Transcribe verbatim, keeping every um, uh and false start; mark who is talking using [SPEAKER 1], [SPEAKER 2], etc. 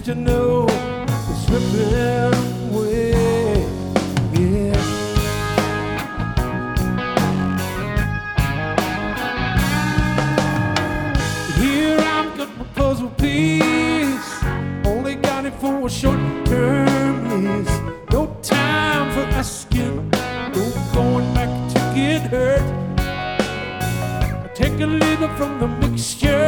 [SPEAKER 1] to know it's slipping away. Yeah. Here I'm got my puzzle piece, only got it for a short-term lease. No time for asking, no going back to get hurt. I take a lever from the mixture.